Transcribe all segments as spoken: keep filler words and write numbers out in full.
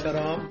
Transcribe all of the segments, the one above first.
محترم.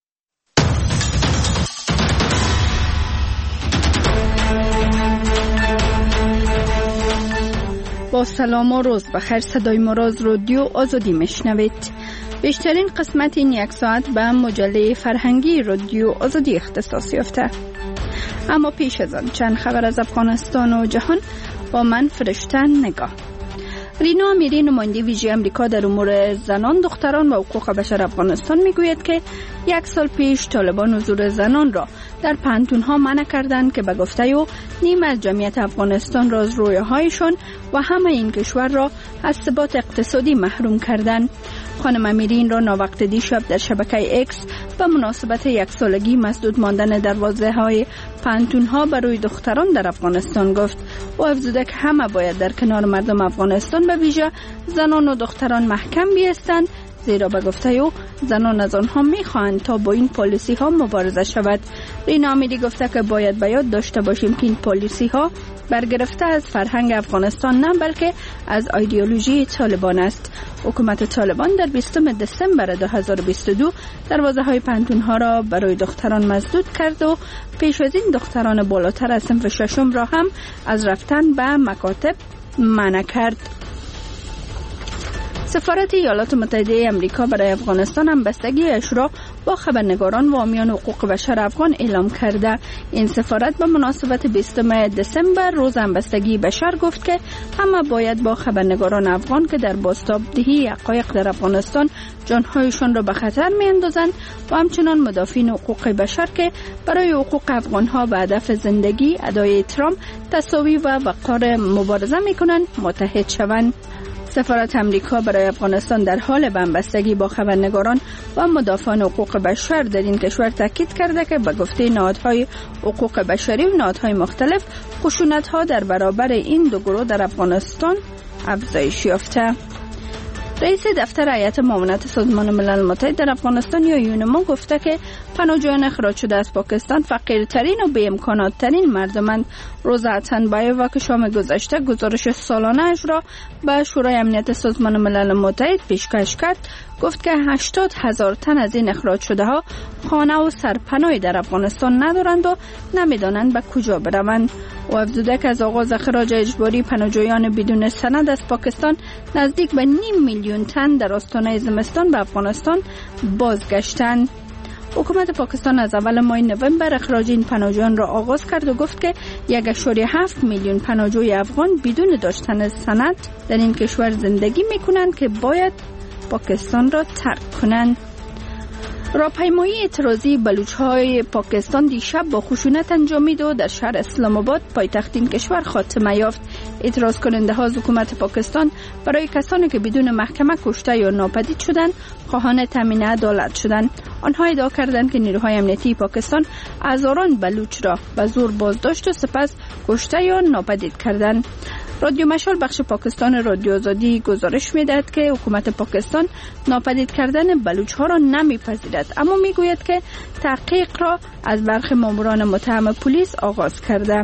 با سلام و روز بخیر، صدای مراز رادیو آزادی میشنوید. بیشترین قسمت این یک ساعت به مجله فرهنگی رادیو آزادی اختصاص یافته. اما پیش از آن چند خبر از افغانستان و جهان با من فرشته نگاه. رینا امیری، نماینده ویژه امریکا در امور زنان، دختران و حقوق بشر افغانستان میگوید که یک سال پیش طالبان حضور زنان را در پانتون‌ها منع کردند که به گفته او نیم از جمعیت افغانستان را از رویاهایشان و همه این کشور را از ثبات اقتصادی محروم کردند. خانم امیری این را ناوقت دیشب در شبکه اکس به مناسبت یک سالگی مسدود ماندن دروازه‌های پانتون‌ها برای دختران در افغانستان گفت و افزوده که همه باید در کنار مردم افغانستان به ویژه زنان و دختران محکم بایستند، زیرا به گفته او زنان از آنها می‌خواهند تا با این پالیسی ها مبارزه شود. رینا امیری گفته که باید به یاد داشته باشیم که این پالیسی ها برگرفته از فرهنگ افغانستان نه بلکه از ایدئولوژی طالبان است. حکومت طالبان در بیستم دسامبر دو هزار و بیست و دو دروازه های پانتون ها را برای دختران مسدود کرد و پیش از این دختران بالاتر از صنف ششم را هم از رفتن به مکاتب منع کرد. سفارت ایالات متحده آمریکا برای افغانستان هم بستگیش را با خبرنگاران و حامیان حقوق بشر افغان اعلام کرده. این سفارت به مناسبت بیستم دسامبر روز همبستگی بشر گفت که همه باید با خبرنگاران افغان که در بازتابدهی حقایق در افغانستان جانهایشان را به خطر می‌اندازند و همچنان مدافعین حقوق بشر که برای حقوق افغانها به هدف زندگی، ادای احترام، تساوی و وقار مبارزه می‌کنند متحد شوند. سفارت امریکا برای افغانستان در حال بنبستگی با خبرنگاران و مدافعان حقوق بشر در این کشور تاکید کرده که به گفته نهادهای حقوق بشری و نهادهای مختلف خشونت‌ها در برابر این دو گروه در افغانستان افزایش یافته. رئیس دفتر هیئت معاونت سازمان ملل متحد در افغانستان یا یونما گفته که پناهجویان اخراج شده از پاکستان فقیرترین و بی امکانات ترین مردمند. روزا اتنبایووا که شام گذشته گزارش سالانه اش را به شورای امنیت سازمان ملل متحد پیشکش کرد، گفت که هشتاد هزار تن از این اخراج شده ها خانه و سرپناهی در افغانستان ندارند و نمیدانند به کجا بروند. و افزوده که از آغاز اخراج اجباری پناهجویان بدون سند از پاکستان نزدیک به نیم میلیون تن در آستانه زمستان به افغانستان بازگشتند. حکومت پاکستان از اول ماه نوامبر اخراج این پناهجویان را آغاز کرد و گفت که یک ممیز هفت میلیون پناهجوی افغان بدون داشتن سند در این کشور زندگی میکنند که باید پاکستان را ترک کنند. راهپیمایی اعتراضی بلوچ‌های پاکستان دیشب با خشونت انجامید و در شهر اسلام آباد پایتخت این کشور خاتمه یافت. اعتراض کننده ها از حکومت پاکستان برای کسانی که بدون محکمه کشته یا ناپدید شدند خواهان تامین عدالت شدند. آنها ادعا کردند که نیروهای امنیتی پاکستان هزاران بلوچ را به زور بازداشت و سپس کشته یا ناپدید کردند. رادیو مشال بخش پاکستان رادیو آزادی گزارش می‌دهد که حکومت پاکستان ناپدید کردن بلوچ ها را نمی‌پذیرد، اما می‌گوید که تحقیق را از برخی ماموران متهم پلیس آغاز کرده.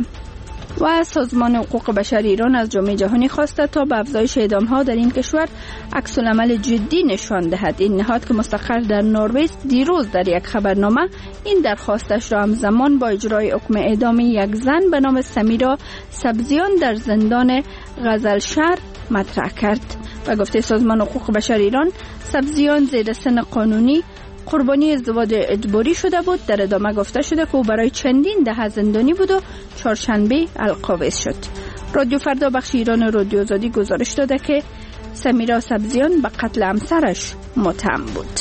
و سازمان حقوق بشر ایران از جامعه جهانی خواسته تا به افزایش اعدام‌ها در این کشور عکس‌العمل جدی نشان دهد. این نهاد که مستقر در نروژ دیروز در یک خبرنامه این درخواستش را همزمان با اجرای حکم اعدام یک زن به نام سمیرا سبزیان در زندان غزلشهر مطرح کرد. و گفته سازمان حقوق بشر ایران سبزیان زیر سن قانونی قربانی ازدواج اجباری شده بود. در ادامه گفته شده که او برای چندین دهه زندانی بود و چهارشنبه القابض شد. رادیو فردا بخش ایران رادیو آزادی گزارش داده که سمیرا سبزیان به قتل همسرش متهم بود.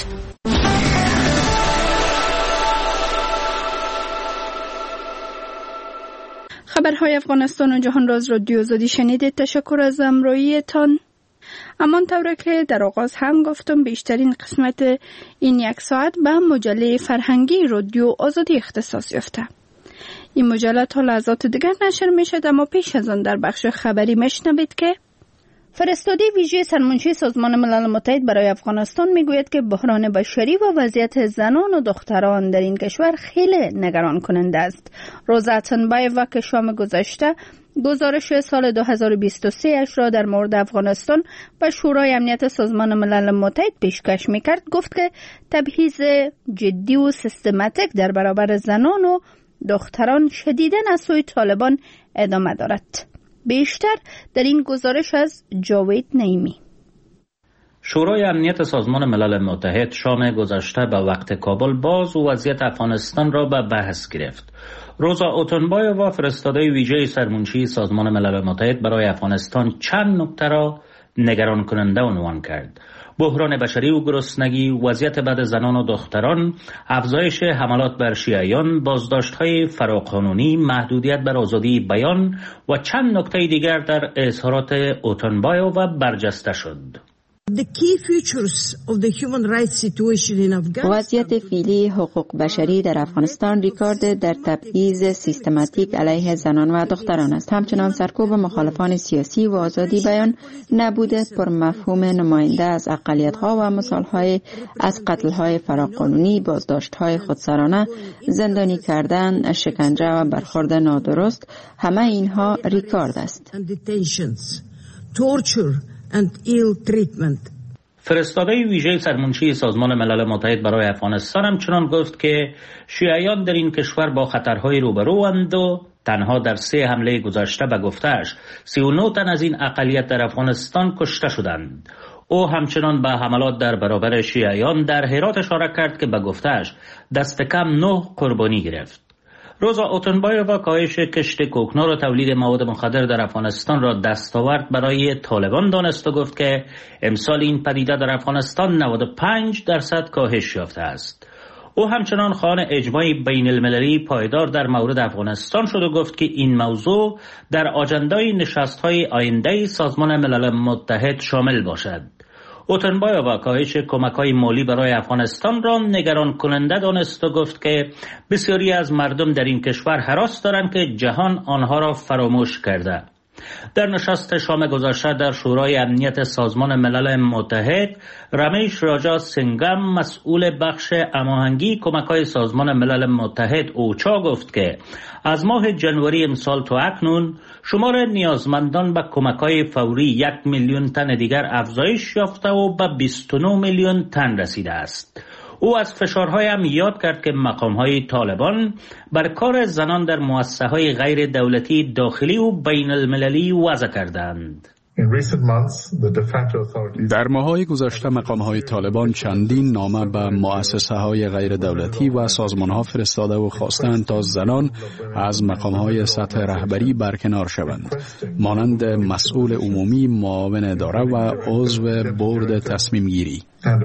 خبرهای افغانستان و جهان را از رادیو آزادی شنیدید. تشکر از همراهیتان. همان طوره که در آغاز هم گفتم بیشترین قسمت این یک ساعت به مجله فرهنگی رادیو آزادی اختصاص یافته. این مجله تا لحظات دیگر نشر می شد، اما پیش از آن در بخش خبری میشنوید که فرستاده ویژه سرمنشی سازمان ملل متحد برای افغانستان میگوید که بحران بشری و وضعیت زنان و دختران در این کشور خیلی نگران کننده است. روزا اتنبایووا که شام گذشته گزارش سال دو هزار و بیست و سه اش را در مورد افغانستان به شورای امنیت سازمان ملل متحد پیشکش میکرد، گفت که تبعیض جدی و سیستماتیک در برابر زنان و دختران شدیداً از سوی طالبان ادامه دارد. بیشتر در این گزارش از جاوید نعیمی. شورای امنیت سازمان ملل متحد شام گذشته به وقت کابل باز و وضعیت افغانستان را به بحث گرفت. روزا اتنبایووا فرستاده ویژه سرمنشی سازمان ملل متحد برای افغانستان چند نکته را نگران کننده عنوان کرد: بحران بشری و گرسنگی، وضعیت بد زنان و دختران، افزایش حملات بر شیعیان، بازداشت‌های فراقانونی، محدودیت بر آزادی بیان و چند نکته دیگر در اظهارات اتنبایووا برجسته شد. وضعیت فعلی حقوق بشری در افغانستان ریکارد در تبعیض سیستماتیک علیه زنان و دختران است. همچنان سرکوب مخالفان سیاسی و آزادی بیان، نبود پر مفهوم نماینده از اقلیت‌ها و مثال‌های از قتل‌های فراقانونی، بازداشت‌های خودسرانه، زندانی کردن، شکنجه و برخورد نادرست، همه اینها ریکارد است. and ill treatment. فرستاده ویژه سرمنشی سازمان ملل متحد برای افغانستان همچنان گفت که شیعیان در این کشور با خطرهای روبروند و تنها در سه حمله گذشته به گفته‌اش سی و نه تن از این اقلیت در افغانستان کشته شدند. او همچنان به حملات در برابر شیعیان در هرات اشاره کرد که به گفته‌اش دست کم نه قربانی گرفت. روزا اتنبایووا کاهش کشت کوکنار و تولید مواد مخدر در افغانستان را دستاورد برای طالبان دانست و گفت که امسال این پدیده در افغانستان نود و پنج درصد کاهش یافته است. او همچنان خواهان اجماع بین المللی پایدار در مورد افغانستان شد و گفت که این موضوع در آجندای نشست‌های آینده سازمان ملل متحد شامل باشد. اتنبایووا کاهش کمک‌های مالی برای افغانستان را نگران کننده دانست و گفت که بسیاری از مردم در این کشور هراس دارند که جهان آنها را فراموش کرده. در نشست شام گذشته در شورای امنیت سازمان ملل متحد، رمیش راجا سنگم مسئول بخش هماهنگی کمک‌های سازمان ملل متحد اوچا گفت که از ماه جنوری امسال تا اکنون شمار نیازمندان به کمک‌های فوری یک میلیون تن دیگر افزایش یافته و به بیست و نه میلیون تن رسیده است. او از فشارهای هم یاد کرد که مقام‌های طالبان بر کار زنان در مؤسسه‌های غیر دولتی داخلی و بین المللی وضع کردند. در ماه‌های گذشته مقام‌های طالبان چندین نامه به مؤسسه‌های غیر دولتی و سازمان‌ها فرستاده و خواستند تا زنان از مقام‌های سطح رهبری برکنار شوند، مانند مسئول عمومی، معاون اداره و عضو بورد تصمیم گیری.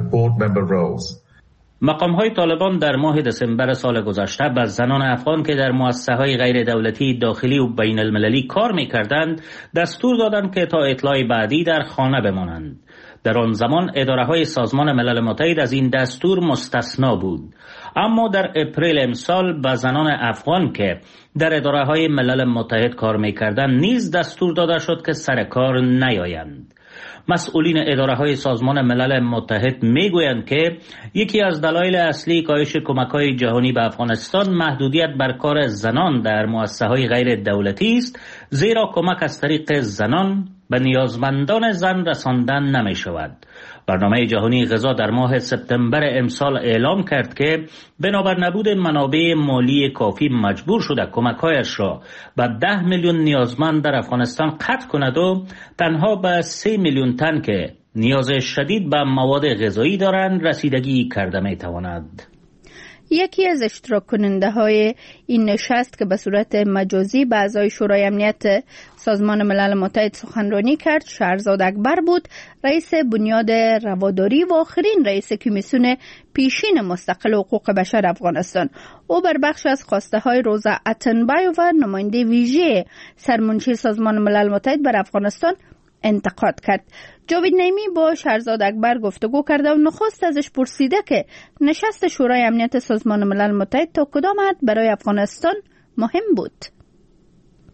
مقام‌های طالبان در ماه دسامبر سال گذشته به زنان افغان که در مؤسسه‌های غیر دولتی داخلی و بین المللی کار می‌کردند دستور دادند که تا اطلاع بعدی در خانه بمانند. در آن زمان اداره‌های سازمان ملل متحد از این دستور مستثنا بود، اما در اپریل امسال به زنان افغان که در اداره‌های ملل متحد کار می‌کردند نیز دستور داده شد که سر کار نیایند. مسئولین اداره‌های سازمان ملل متحد میگویند که یکی از دلایل اصلی کاهش کمک‌های جهانی به افغانستان محدودیت بر کار زنان در مؤسسه‌های غیر دولتی است، زیرا کمک از طریق زنان به نیازمندان زن رساندن نمی‌شود. برنامه جهانی غذا در ماه سپتامبر امسال اعلام کرد که بنابر نبود منابع مالی کافی مجبور شده کمک‌هایش را به ده میلیون نیازمند در افغانستان قطع کند و تنها به سه میلیون تن که نیاز شدید به مواد غذایی دارند رسیدگی کرده می‌تواند. یکی از اشتراک کننده های این نشست که به صورت مجازی به اعضای شورای امنیت سازمان ملل متحد سخنرانی کرد شهرزاد اکبر بود، رئیس بنیاد رواداری و آخرین رئیس کمیسیون پیشین مستقل حقوق بشر افغانستان. او بر بخش از خواسته های روزا اتنبایووا نماینده ویژه سرمنشی سازمان ملل متحد بر افغانستان انتقاد کرد. جاوید نعیمی با شهرزاد اکبر گفتگو کرده و نخست ازش پرسیده که نشست شورای امنیت سازمان ملل متحد تا کدام حد برای افغانستان مهم بود.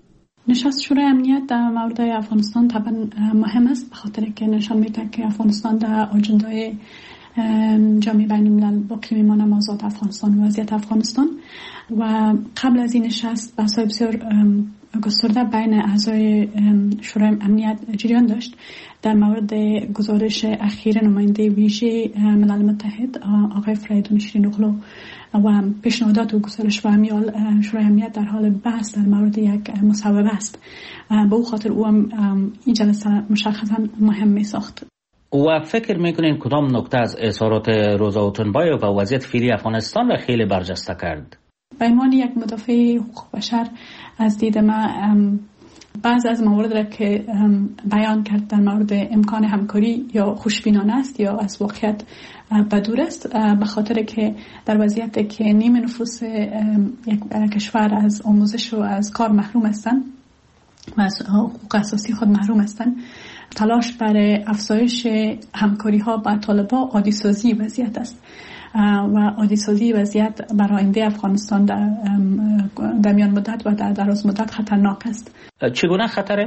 نشست شورای امنیت در مورد افغانستان طبعا مهم است، به خاطر که نشان میده که افغانستان در اجندای جامعه بین الملل باقی میمانه، آزاد افغانستان و وضعیت افغانستان. و قبل از این نشست بحث‌های بسیار گسترده بین اعضای شورای امنیت جریان داشت در مورد گزارش اخیر نماینده ویژه ملل متحد آقای فریدون شیرین اغلو و پیشنهادات و گزارش و امیال شورای امنیت در حال بحث در مورد یک مصوبه است. به او خاطر او هم این جلسه مشخصا مهم می ساخت. و فکر میکنین کدام نکته از اظهارات روزا اوتنبایوف و وضعیت فعلی افغانستان را خیلی برجسته کرد؟ به عنوان یک مدافع حقوق بشر از دید من بعض از موارد را که بیان کرد در مورد امکان همکاری یا خوشبینانه است یا از واقعیت بدور است، به خاطر که در وضعیتی که نیم نفوس یک کشور از آموزش و از کار محروم هستند و از حقوق اساسی خود محروم هستند، تلاش برای افزایش همکاری ها با طالبان عادی سازی وضعیت است و عادی سازی وضعیت برای آینده افغانستان در, در میان مدت و در دراز مدت خطرناک است. چگونه خطره؟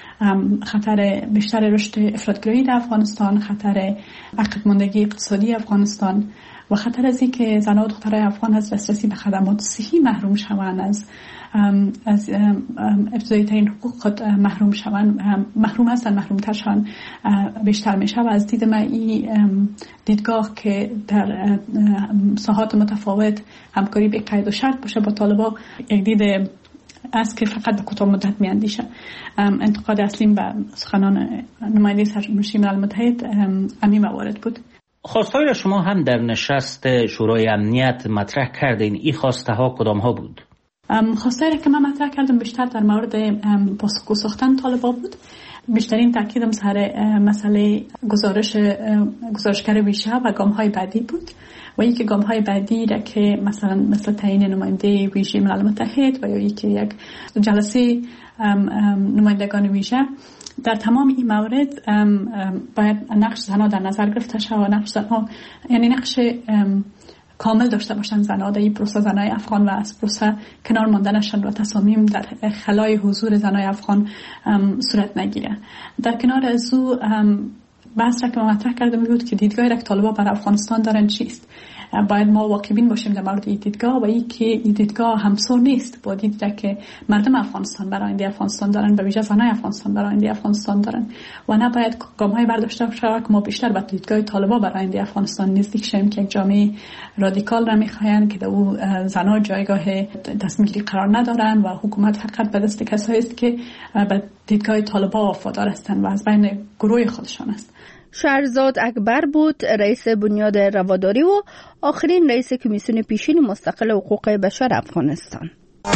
خطر بیشتر رشد افراطگرایی در افغانستان، خطر عقب ماندگی اقتصادی افغانستان و خطر از اینکه زنان و دخترای افغان از دسترسی به خدمات صحی محروم شوند، از از ابتدایی ترین حقوق خود محروم شوند، محروم هستند، محروم تر شوند بیشتر میشه. و از دید من این دیدگاه که در ساحات متفاوت همکاری به قید و شرط باشه با طالبان یک دید است که فقط به کوتاه مدت میاندیشه. انتقاد اصلیم به سخنان نماینده سرمنشی ملل متحد همین موارد بود. خواستهای شما هم در نشست شورای امنیت مطرح کردین، این خواسته ها کدام ها بود؟ خواستهایی که من مطرح کردم بیشتر در مورد پاسخگو ساختن طالبان بود. بیشترین تاکیدم سر مسئله گزارش گزارشگر ویژه و گام‌های بعدی بود و اینکه گام‌های بعدی را که مثلا مثل تعیین نماینده ویژه ملل متحد و یا اینکه یک جلسه نمایندگان ویژه، در تمام این موارد باید نقش زنها در نظر گرفته شود. نقش زنها یعنی نقش کامل داشته باشند زنها در این پروسه، زنای افغان و از پروسه کنار ماندنشان و تصامیم در خلای حضور زنای افغان صورت نگیره. در کنار از او بحث را که ما مطرح کردم بود که دیدگاهی را که طالبان بر افغانستان دارن چیست. باید ما واقع‌بین باشیم در مورد این دیدگاه و این که این دیدگاه همسور نیست با دیدگاهی که مردم افغانستان برای آینده افغانستان دارن، به ویژه زنای افغانستان برای آینده افغانستان دارن و نباید گام‌های برداشته شود که ما بیشتر به دیدگاه طالبان برای آینده افغانستان نزدیک شیم که یک جامعه رادیکال را می‌خواهند که در او زنان جایگاه تصمیم‌گیری قرار ندارن و حکومت فقط به دست کسایی است که به دیدگاه طالبان وفادار هستند و از بین گروه خودشان است. شهرزاد اکبر بود رئیس بنیاد رواداری و آخرین رئیس کمیسیون پیشین مستقل حقوق بشر افغانستان.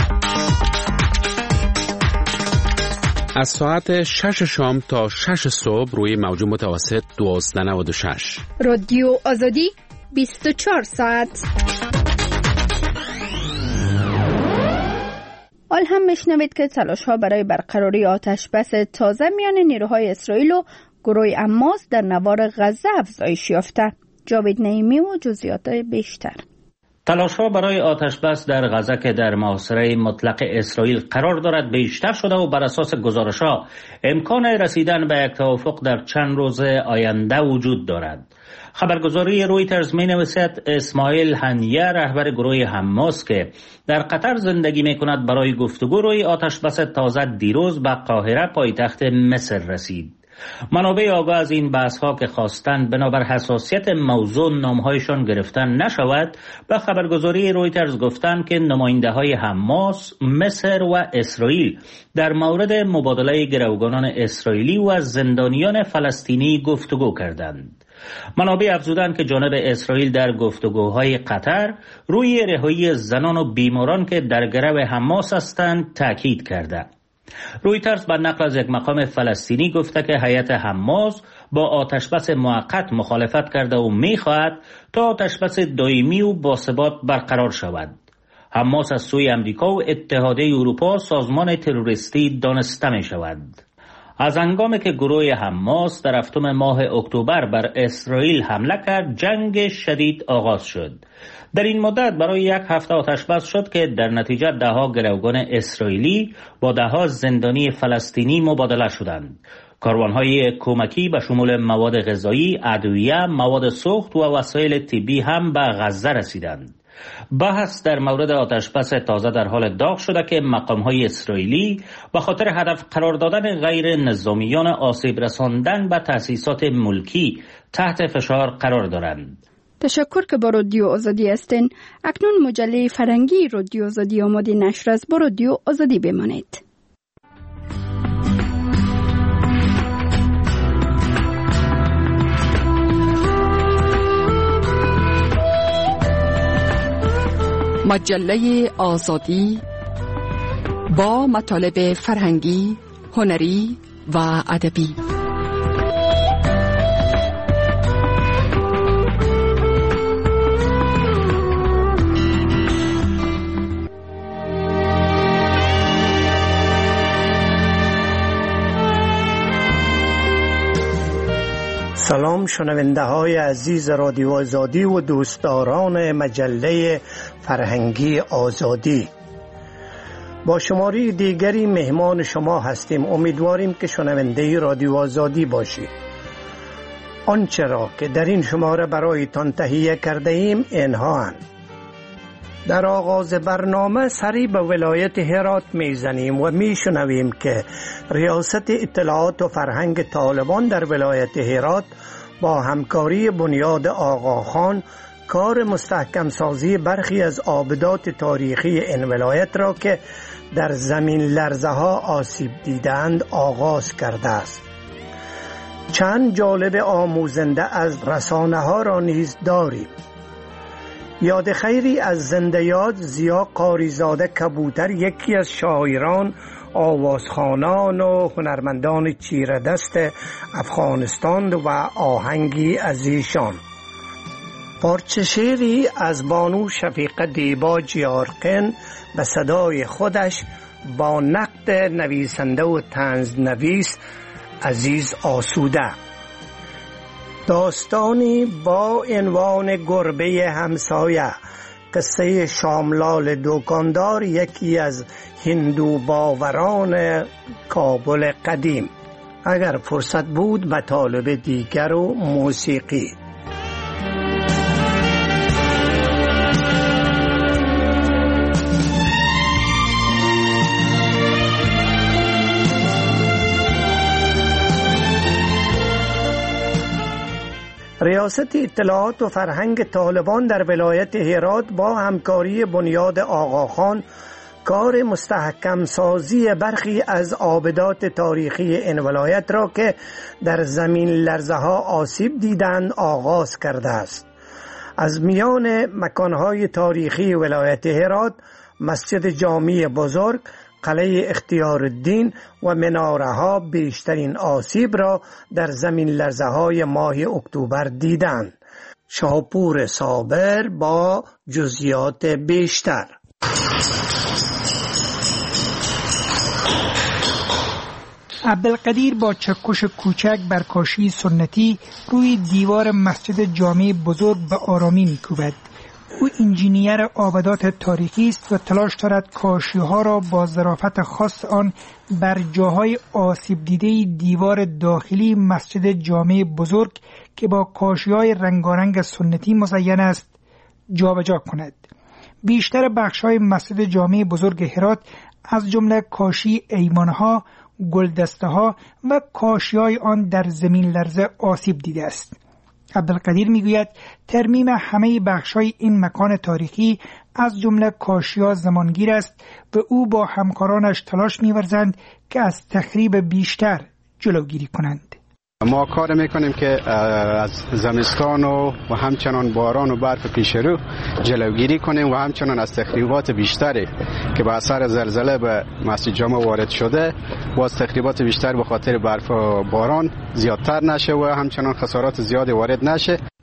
از ساعت شش شام تا شش صبح روی موج متوسط دویست و نود و شش رادیو آزادی بیست و چهار ساعت. حال هم میشنوید که تلاش‌ها برای برقراری آتش بس تازه میان نیروهای اسرائیل و گروه حماس در نوار غزه افزایش یافته. جاوید نعیمی و جزئیات بیشتر. تلاش‌ها برای آتش بس در غزه که در محاصره مطلق اسرائیل قرار دارد بیشتر شده و بر اساس گزارش‌ها امکان رسیدن به یک توافق در چند روز آینده وجود دارد. خبرگزاری رویترز می‌نویسد اسماعیل هنیه رهبر گروه حماس که در قطر زندگی می‌کند برای گفتگو روی آتش بس تازه دیروز به قاهره پایتخت مصر رسید. منابع آگاه از این بحث‌ها که خواستند بنابر حساسیت موضوع نام‌هایشان گرفتن نشود به خبرگزاری رویترز گفتند که نماینده‌های حماس، مصر و اسرائیل در مورد مبادله گروگانان اسرائیلی و زندانیان فلسطینی گفتگو کردند. منابع افزودند که جانب اسرائیل در گفتگوهای قطر روی رهایی زنان و بیماران که در گرو حماس هستند تاکید کرده. رویترز به نقل از یک مقام فلسطینی گفته که هیئت حماس با آتشبس موقت مخالفت کرده و می‌خواهد تا آتشبس دائمی و باثبات برقرار شود. حماس از سوی امریکا و اتحادیه اروپا سازمان تروریستی دانسته می شود. از هنگامی که گروه حماس در هفتم ماه اکتبر بر اسرائیل حمله کرد، جنگ شدید آغاز شد. در این مدت برای یک هفته آتش بس شد که در نتیجه دهها گروگان اسرائیلی با دهها زندانی فلسطینی مبادله شدند. کاروانهای کمکی به شمول مواد غذایی، ادویه، مواد سوخت و وسایل طبی هم به غزه رسیدند. بحث در مورد آتشبس تازه در حال داغ شده که مقامهای اسرائیلی به خاطر هدف قرار دادن غیر نظامیان آسیب رساندن به تأسیسات ملکی تحت فشار قرار دارند. تشکر که با رادیو آزادی هستین. اکنون مجله فرهنگی رادیو آزادی آماده نشر است. با رادیو آزادی بمانید. مجله آزادی با مطالب فرهنگی، هنری و ادبی. سلام شنونده های عزیز رادیو آزادی و دوستداران مجله فرهنگی آزادی. با شماره دیگری مهمان شما هستیم. امیدواریم که شنونده رادیو آزادی باشید. آنچه را که در این شماره برایتان تهیه کرده ایم اینها هستند. در آغاز برنامه سری به ولایت هرات میزنیم و میشنویم که ریاست اطلاعات و فرهنگ طالبان در ولایت هرات با همکاری بنیاد آقاخان کار مستحکم سازی برخی از آبدات تاریخی این ولایت را که در زمین لرزه ها آسیب دیدند آغاز کرده است. چند جالب آموزنده از رسانه ها را نیز داریم. یاد خیری از زنده یاد زیا قاریزاده کبوتر، یکی از شاعران، آوازخوانان و هنرمندان چیره دست افغانستان و آهنگی از ایشان. پارچه شعری از بانو شفیقه دیبا جیارقین به صدای خودش با نقد نویسنده و طنز نویس عزیز آسوده. داستانی با عنوان گربه همسایه، قصه شاملال دکاندار، یکی از هندو باوران کابل قدیم. اگر فرصت بود مطالب دیگر و موسیقی. ریاست اطلاعات و فرهنگ طالبان در ولایت هرات با همکاری بنیاد آقاخان کار مستحکم سازی برخی از آبدات تاریخی این ولایت را که در زمین لرزه ها آسیب دیدند آغاز کرده است. از میان مکانهای تاریخی ولایت هرات مسجد جامی بزرگ، قلعه اختیار الدین و مناره ها بیشترین آسیب را در زمین لرزه های ماه اکتبر دیدند. شاپور صابر با جزئیات بیشتر. عبدالقدیر با چکش کوچک بر کاشی سنتی روی دیوار مسجد جامع بزرگ به آرامی می‌کوبد. او انجینیر آبدات تاریخی است و تلاش دارد کاشی‌ها را با ظرافت خاص آن بر جاهای آسیب دیده دیوار داخلی مسجد جامع بزرگ که با کاشی‌های رنگارنگ سنتی مزین است جابجا کند. بیشتر بخش‌های مسجد جامع بزرگ هرات از جمله کاشی ایوان‌ها، گلدسته‌ها و کاشی‌های آن در زمین لرزه آسیب دیده است. عبدالقدیر میگوید ترمیم همه بخش‌های این مکان تاریخی از جمله کاشی‌ها زمانگیر است و او با همکارانش تلاش می‌ورزند که از تخریب بیشتر جلوگیری کنند. ما کار میکنیم که از زمستان و, و همچنان باران و برف پیشرو جلوگیری کنیم و همچنان از تخریبات بیشتری که به اثر زلزله به مسجد جامع وارد شده و از تخریبات بیشتر به خاطر برف و باران زیادتر نشه و همچنان خسارات زیادی وارد نشه.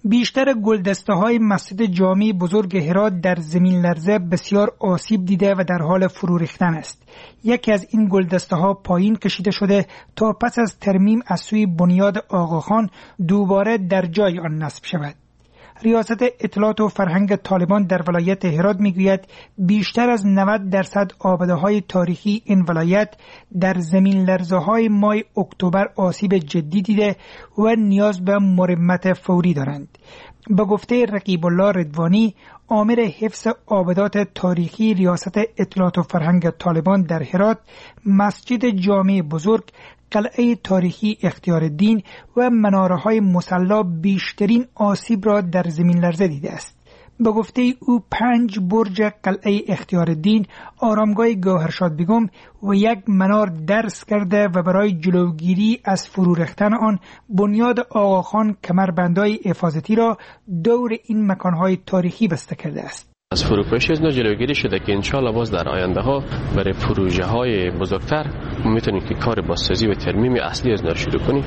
بیشتر گلدسته های مسجد جامع بزرگ هرات در زمین لرزه بسیار آسیب دیده و در حال فرو ریختن است. یکی از این گلدسته ها پایین کشیده شده تا پس از ترمیم از سوی بنیاد آقاخان دوباره در جای آن نصب شود. ریاست اطلاعات و فرهنگ طالبان در ولایت هرات میگوید بیشتر از نود درصد آباده‌های تاریخی این ولایت در زمین لرزه‌های ماه اکتبر آسیب جدی دیده و نیاز به مرمت فوری دارند. به گفته رقیب الله رضوانی، آمر حفظ آبادات تاریخی ریاست اطلاعات و فرهنگ طالبان در هرات، مسجد جامع بزرگ، قلعه تاریخی اختیارالدین و مناره‌های مصلی بیشترین آسیب را در زمین لرزه دیده است. به گفته او پنج برج قلعه اختیارالدین، آرامگاه گوهرشاد بیگم و یک منار درس کرده و برای جلوگیری از فرو ریختن آن بنیاد آقاخان کمربندهای حفاظتی را دور این مکانهای تاریخی بسته کرده است. از فروپاشی از جلوگیری شده که انشالله باز در آینده ها برای پروژه های بزرگتر میتونیم که کار بازسازی و ترمیم اصلی از نو شروع کنیم.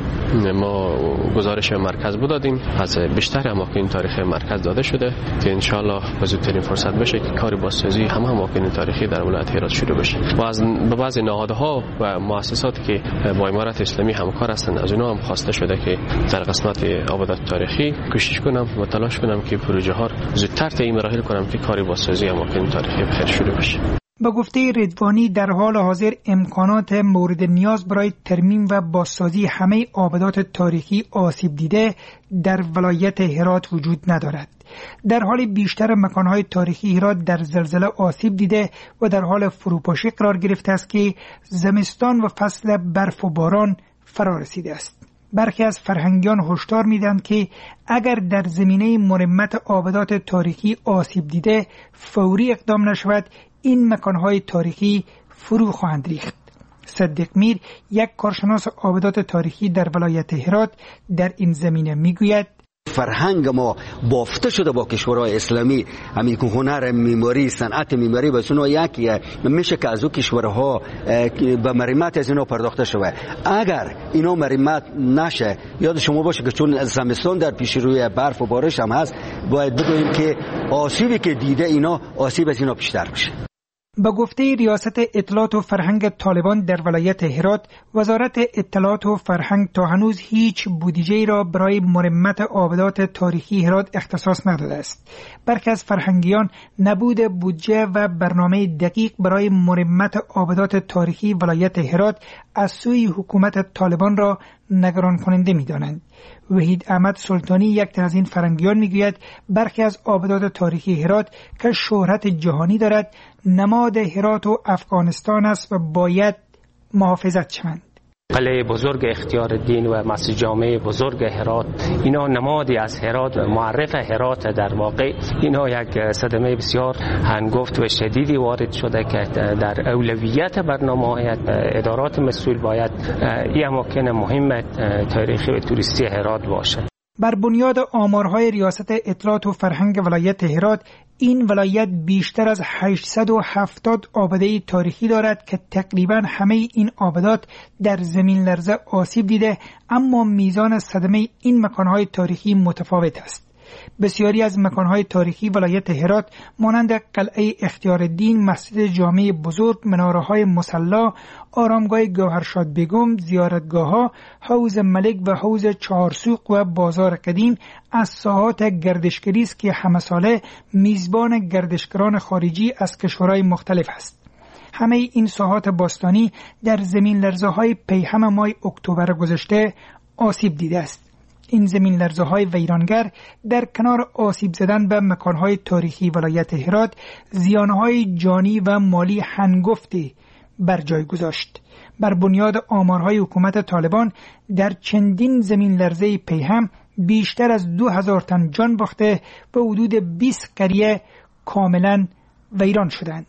ما گزارش مرکز بدادیم، از بیشتر اماکن تاریخی مرکز داده شده که انشالله به زودترین فرصت بشه که کار بازسازی همه اماکن تاریخی در ولایت هرات شروع بشه. و از به بعضی نهادها و مؤسساتی که با امارات اسلامی همکار هستند از اونها هم خواسته شده که در قسمت آبادات تاریخی کوشش کنم و تلاش کنم که پروژه ها زودتر طی مراحل کنم که کاری بازسازی اماکن تاریخی بخیر شروع بشه. با گفته رضوانی در حال حاضر امکانات مورد نیاز برای ترمیم و بازسازی همه آبادات تاریخی آسیب دیده در ولایت هرات وجود ندارد. در حال بیشتر مکانهای تاریخی هرات در زلزله آسیب دیده و در حال فروپاشی قرار گرفته است که زمستان و فصل برف و باران فرا رسیده است. برخی از فرهنگیان هشدار میدن که اگر در زمینه مرمت آبادات تاریخی آسیب دیده فوری اقدام نشود این مکانهای تاریخی فرو خواهند ریخت. صدیق میر، یک کارشناس آبادات تاریخی در ولایت هرات، در این زمینه میگوید فرهنگ ما بافته شده با کشورهای اسلامی، همین که هنر معماری، صنعت معماری بس اونها یکیه، میشه که از او کشورها به مرمت از اینا پرداخته شود. اگر اینا مرمت نشه، یاد شما باشه که چون زمستان در پیش روی برف و بارش هم هست، باید بدونیم که آسیبی که دیده اینا آسیب از اینا بیشتر بشه. با گفته ریاست اطلاعات و فرهنگ طالبان در ولایت هرات، وزارت اطلاعات و فرهنگ تا هنوز هیچ بودجه‌ای را برای مرمت آبادات تاریخی هرات اختصاص نداده است. برخی از فرهنگیان نبود بودجه و برنامه دقیق برای مرمت آبادات تاریخی ولایت هرات از سوی حکومت طالبان را نگران کننده می‌دانند. وحید احمد سلطانی، یک تن از این فرهنگیان، میگوید برخی از آبادات تاریخی هرات که شهرت جهانی دارد نماد هرات و افغانستان است و باید محافظت شوند. قلعه بزرگ اختیارالدین و مسجد جامع بزرگ هرات اینا نمادی از هرات و معرف هرات. در واقع اینا یک صدمه بسیار هنگفت و شدیدی وارد شده که در اولویت برنامه ادارات مسئول باید این اماکن مهم تاریخی و توریستی هرات باشه. بر بنیاد آمارهای ریاست اطلاعات و فرهنگ ولایت هرات، این ولایت بیشتر از هشتصد و هفتاد آباده تاریخی دارد که تقریبا همه این آبادات در زمین لرزه آسیب دیده، اما میزان صدمه این مکانهای تاریخی متفاوت است. بسیاری از مکانهای تاریخی ولایت هرات مانند قلعه اختیارالدین، مسجد جامع بزرگ، مناره‌های مصلی، آرامگاه گوهرشاد بیگم، زیارتگاه‌ها، حوض ملک و حوض چهارسوق و بازار قدیم از ساحات گردشگری است که همه ساله میزبان گردشگران خارجی از کشورهای مختلف است. همه این ساحات باستانی در زمین لرزه‌های پیهم ماه اکتبر گذشته آسیب دیده است. این زمین لرزه‌های ویرانگر در کنار آسیب زدن به مکانهای تاریخی ولایت هرات، زیانهای جانی و مالی هنگفتی بر جای گذاشت. بر بنیاد آمارهای حکومت طالبان در چندین زمین لرزه پیهم بیشتر از دو هزار تن جان باخته و حدود بیست قریه کاملا ویران شدند.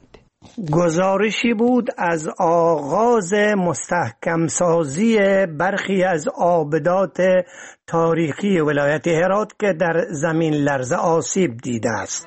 گزارشی بود از آغاز مستحکم سازی برخی از آبادات تاریخی ولایت هرات که در زمین لرزه آسیب دیده است.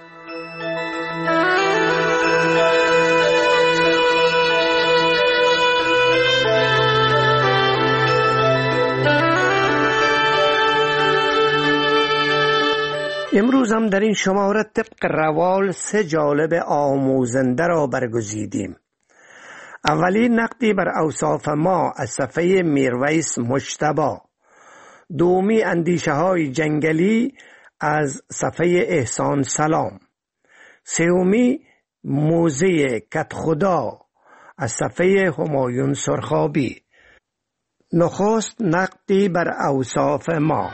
امروز هم در این شماره طبق روال سه جالب آموزنده را برگزیدیم. اولی نقدی بر اوصاف ما از صفحه میرویس مجتبی، دومی اندیشه های جنگلی از صفحه احسان سلام، سومی موزه کدخدا از صفحه همایون سرخابی. نخست نقدی بر اوصاف ما.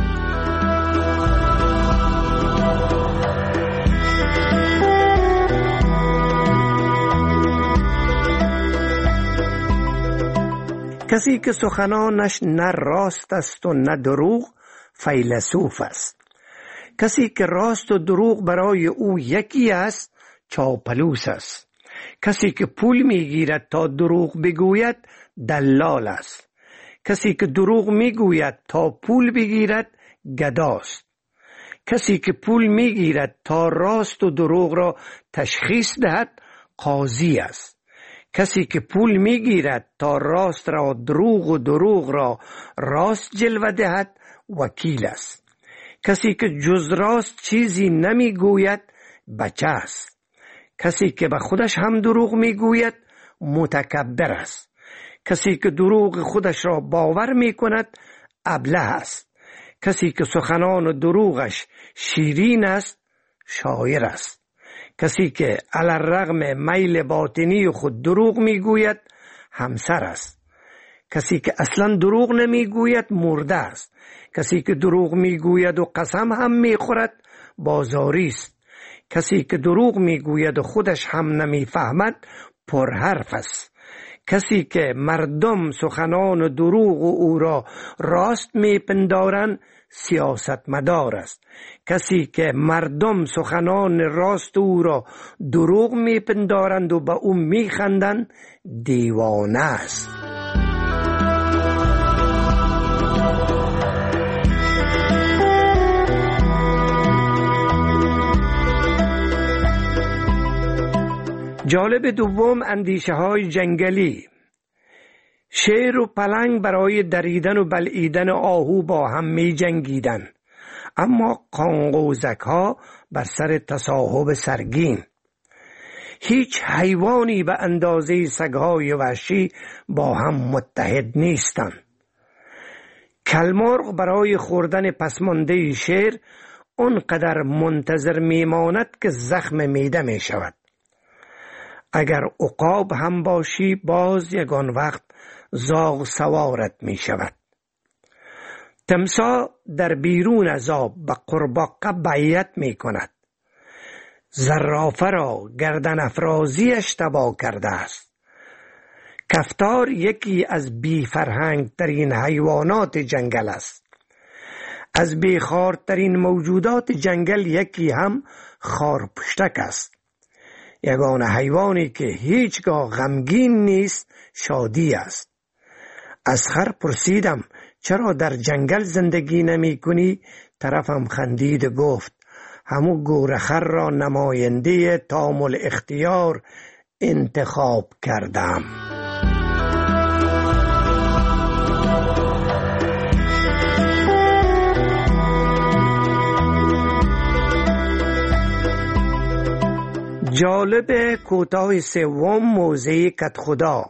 کسی که سخنانش نه راست است و نه دروغ فیلسوف است. کسی که راست و دروغ برای او یکی است چاپلوس است. کسی که پول میگیرد تا دروغ بگوید دلال است. کسی که دروغ میگوید تا پول بگیرد گداست. کسی که پول میگیرد تا راست و دروغ را تشخیص دهد قاضی است. کسی که پول میگیرد تا راست را دروغ و دروغ را راست جلوه دهد وکیل است. کسی که جز راست چیزی نمیگوید بچه است. کسی که به خودش هم دروغ میگوید متکبر است. کسی که دروغ خودش را باور میکند ابله است. کسی که سخنان و دروغش شیرین است شاعر است. کسی که علی الرغم میل باطنی خود دروغ میگوید همسر است. کسی که اصلا دروغ نمیگوید مرده است. کسی که دروغ میگوید و قسم هم میخورد بازاری است. کسی که دروغ میگوید و خودش هم نمیفهمد پرحرف است. کسی که مردم سخنان و دروغ و او را راست میپندارند سیاستمدار است. کسی که مردم سخنان راست او را دروغ میپندارند و به او میخندند دیوانه است. جالب دوم اندیشه های جنگلی. شیر و پلنگ برای دریدن و بلعیدن آهو با هم می جنگیدن، اما قانقوزک ها بر سر تصاحب سرگین. هیچ حیوانی به اندازه سگهای وحشی با هم متحد نیستند. کلمرغ برای خوردن پسمانده شیر اونقدر منتظر میماند که زخم میده می شود. اگر عقاب هم باشی باز یگان وقت زاغ سوارت می شود. تمساح در بیرون از آب به قورباغه بیعت می کند. زرافه را گردن افرازیش تباه کرده است. کفتار یکی از بی فرهنگ ترین حیوانات جنگل است. از بیخوارترین موجودات جنگل یکی هم خارپشتک است. یگانه حیوانی که هیچگاه غمگین نیست شادی است. از خر پرسیدم چرا در جنگل زندگی نمی کنی؟ طرفم خندید گفت همو گورخر را نماینده تامل اختیار انتخاب کردم. جالب کوتاه سوم موزه کدخدا.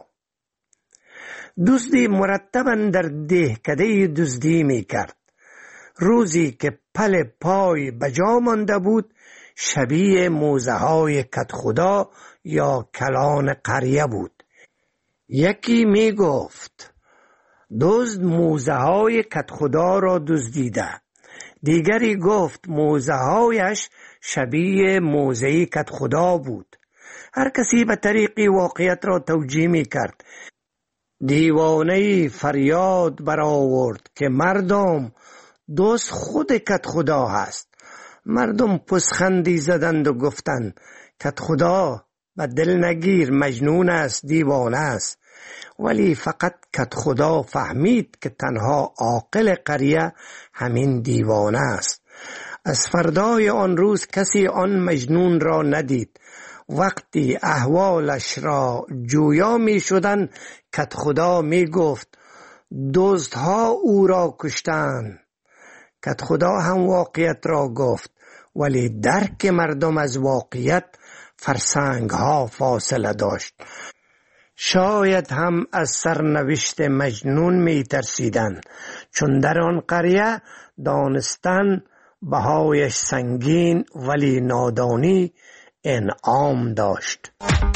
دزدی مرتباً در دهکده دزدی می کرد. روزی که پل پای بجا مانده بود شبیه موزه های کدخدا یا کلان قریه بود. یکی می گفت دزد موزه های کدخدا را دزدیده. دیگری گفت موزه هایش شبیه موزه کدخدا بود. هر کسی به طریقی واقعیت را توجیه می کرد. دیوانه فریاد برآورد که مردم دزد خود کدخدا هست. مردم پسخندی زدند و گفتند کدخدا به دل نگیر، مجنون است، دیوانه است. ولی فقط کدخدا فهمید که تنها عاقل قریه همین دیوانه است. از فردای آن روز کسی آن مجنون را ندید. وقتی احوالش را جویا می شدن کدخدا می گفت دزدها او را کشتند. کدخدا هم واقعیت را گفت. ولی درک مردم از واقعیت فرسنگ ها فاصله داشت. شاید هم از سرنوشت مجنون می ترسیدند، چون در آن قریه دانستن بهایش سنگین ولی نادانی انعام داشت.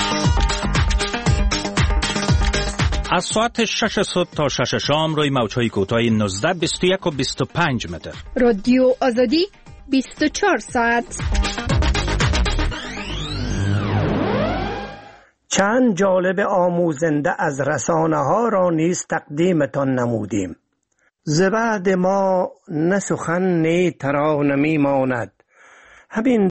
از ساعت شش صبح تا شش شام روی موج‌های کوتاه نوزده، بیست و یک و بیست و پنج متر. رادیو آزادی بیست و چهار ساعت. چند جالب آموزنده از رسانه ها را نیز تقدیمتان نمودیم. زبد ما نه سخن نه ترانه می ماند. همین